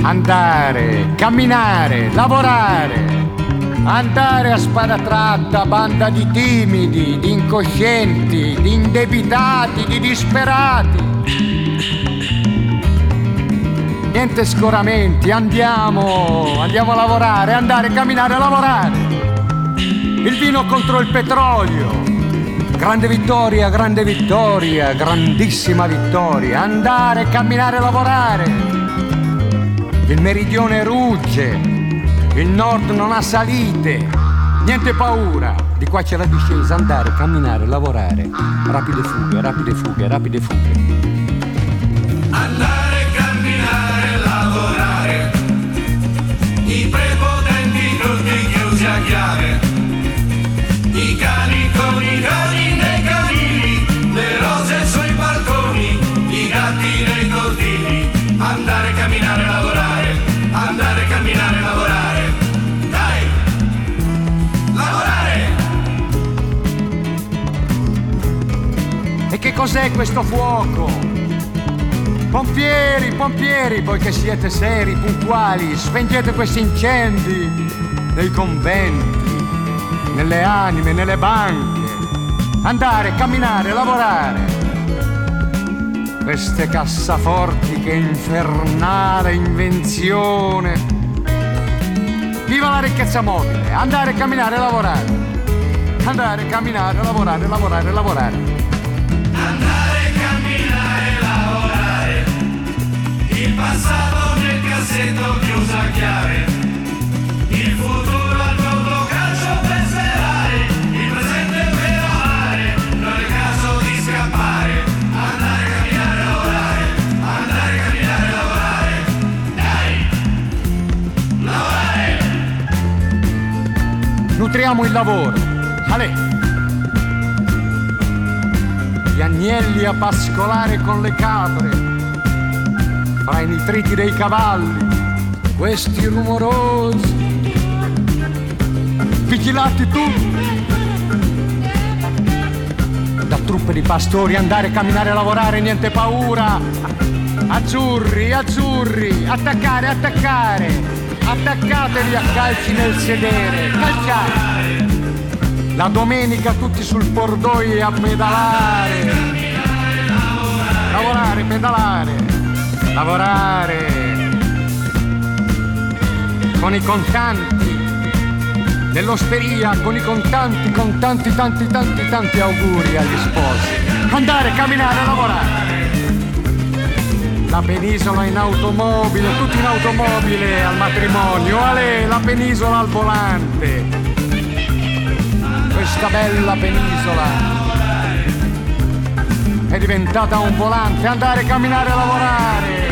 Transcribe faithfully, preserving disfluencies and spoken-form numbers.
andare, camminare, lavorare. Andare a spada tratta, banda di timidi, di incoscienti, di indebitati, di disperati. Niente scoramenti, andiamo, andiamo a lavorare, andare, camminare, lavorare. Il vino contro il petrolio. Grande vittoria, grande vittoria, grandissima vittoria. Andare, camminare, lavorare. Il meridione rugge. Il nord non ha salite, niente paura. Di qua c'è la discesa, andare, camminare, lavorare. Rapide fughe, rapide fughe, rapide fughe. Andare, camminare, lavorare. I prepotenti tutti chiusi a chiave. I cani con i cani nei canili. Le rose sui balconi. I gatti nei cortili. Andare, camminare, lavorare. Andare, camminare, lavorare. E che cos'è questo fuoco? Pompieri, pompieri, voi che siete seri, puntuali, spengete questi incendi nei conventi, nelle anime, nelle banche. Andare, camminare, lavorare. Queste cassaforti, che infernale invenzione. Viva la ricchezza mobile! Andare, camminare, lavorare. Andare, camminare, lavorare, lavorare, lavorare. Andare, camminare, lavorare. Il passato nel cassetto chiuso a chiave. Il futuro al nuovo calcio per sperare. Il presente per amare. Non è caso di scappare. Andare, camminare, lavorare. Andare, camminare, lavorare. Dai! Lavorare! Nutriamo il lavoro. Ale! Gli agnelli a pascolare con le capre, fra i nitriti dei cavalli, questi rumorosi, vigilati tutti, da truppe di pastori. Andare, camminare, lavorare, niente paura. Azzurri, azzurri, attaccare, attaccare, attaccatevi a calci nel sedere, calciare. La domenica tutti sul corridoio a pedalare. Lavorare, pedalare. Lavorare. Con i contanti. Nell'osteria con i contanti, con tanti, tanti, tanti, tanti auguri agli sposi. Andare, camminare, lavorare. La penisola in automobile, tutti in automobile al matrimonio. Ale, la penisola al volante. Questa bella penisola è diventata un volante. Andare, camminare, lavorare.